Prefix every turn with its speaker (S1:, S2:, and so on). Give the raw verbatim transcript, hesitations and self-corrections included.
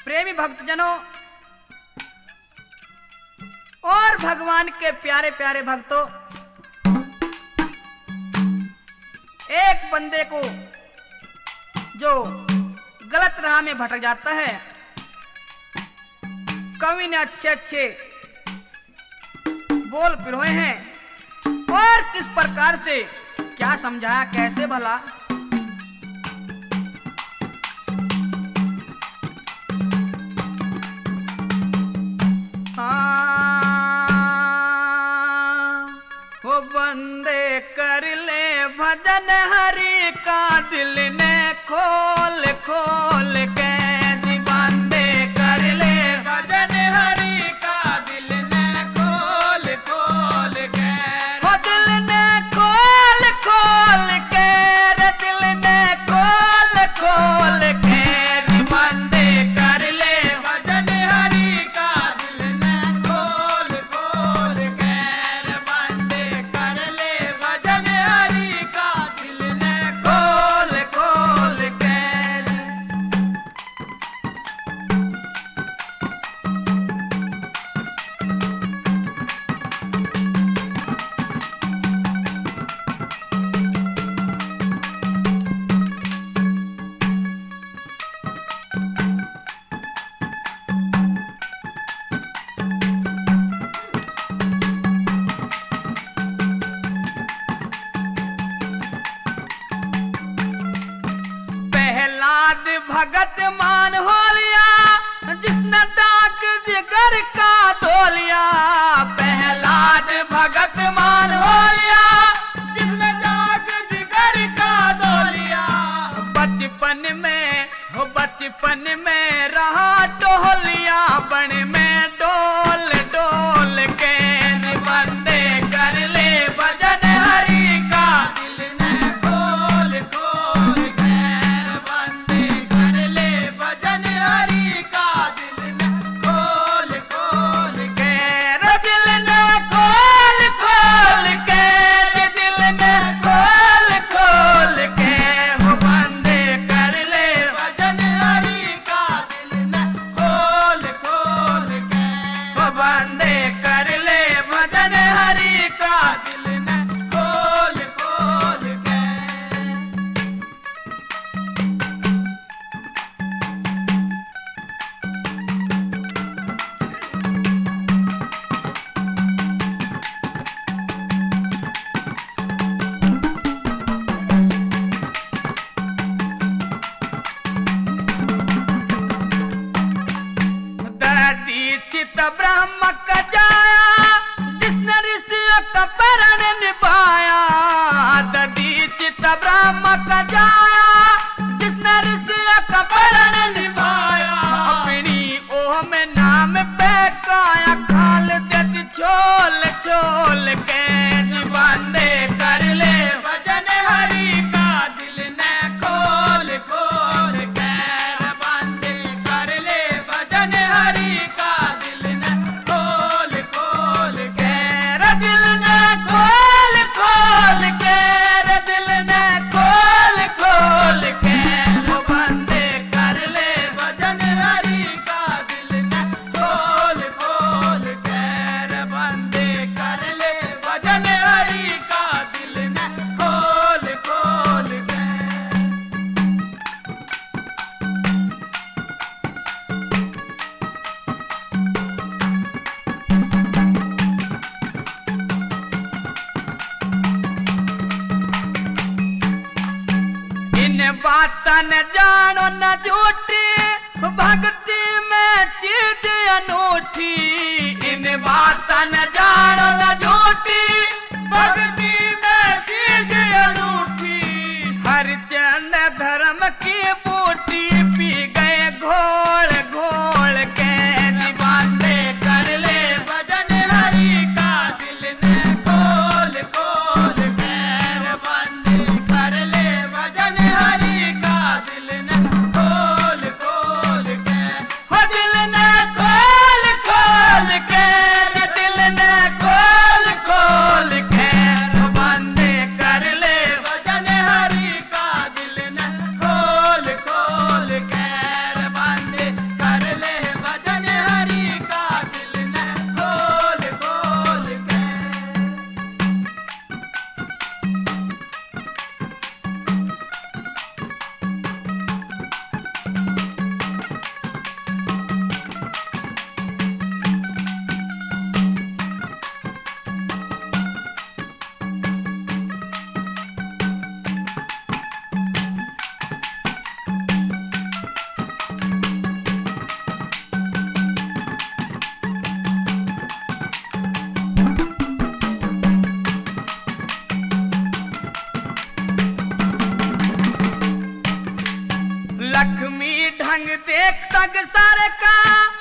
S1: प्रेमी भक्तजनों और भगवान के प्यारे प्यारे भक्तों, एक बंदे को जो गलत राह में भटक जाता है, कवि ने अच्छे अच्छे बोल पिरोए हैं और किस प्रकार से क्या समझाया, कैसे भला। वो बंदे कर ले भजन हरि का, दिल ने खोल खोल के जी बंदे कर ले भजन हरि का, दिल ने खोल खोल के, वो दिल ने खोल खोल के रे, दिल ने खोल खोल के जी बंदे कर ले भजन हरि का, दिल ने खोल खोल के रे बंदे कर ले भजन हरि का, दिल ने खोल खोल के। प्रहलाद भगत मान हो लिया, जिसने दाग जिगर का धोलिया। प्रहलाद भगत मान हो लिया, जिसने दाग जिगर का धोलिया। बचपन में हो बचपन में रहा टोलिया, बन में डोल डोल के बंदे कर ले भजन हरि का, दिल ने खोल खोल के बंदे कर ले भजन हरि का, दिल ने खोल खोल के रे, दिल ने खोल खोल के, दिल ने खोल खोल के, वो बंदे कर ले भजन हरि का, दिल ने खोल खोल के, वो बंदे कर ले भजन हरि का, दिल ने खोल खोल के। दीक्षित ब्रह्म का जाया, जिसने ऋषियों का प्रण निभाया। दीक्षित ब्रह्म का जाया, जिसने ऋषियों का प्रण निभाया। अपनी ओह में नाम पे काया, खाल देती छोल छोल के बंदे कर ले भजन हरि का, दिल ने खोल खोल के बंदे कर ले भजन हरि का, दिल ने खोल खोल के रे, दिल ने खोल खोल के रे, दिल ने खोल खोल के, वो बंदे कर ले भजन हरि का, दिल ने खोल खोल के रे, बंदे कर ले भजन हरि का, दिल ने खोल खोल के। इन बातन जानो न झूठी, भक्ति में चीज अनूठी। इन बातन जानो न झूठी, भक्ति में चीज अनूठी। हरिचंद धर्म की बूटी पी गए घोल घोल के, बंदे कर ले भजन हरि का, दिल ने खोल खोल के बंदे कर ले भजन हरि का, दिल ने खोल खोल के। सर का